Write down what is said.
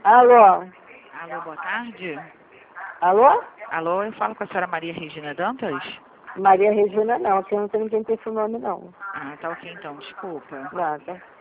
Alô? Alô, boa tarde. Alô? Alô, eu falo com a senhora Maria Regina Dantas? Maria Regina não, aqui eu não tenho ninguém com esse nome não. Ah, tá ok então, desculpa. Nada.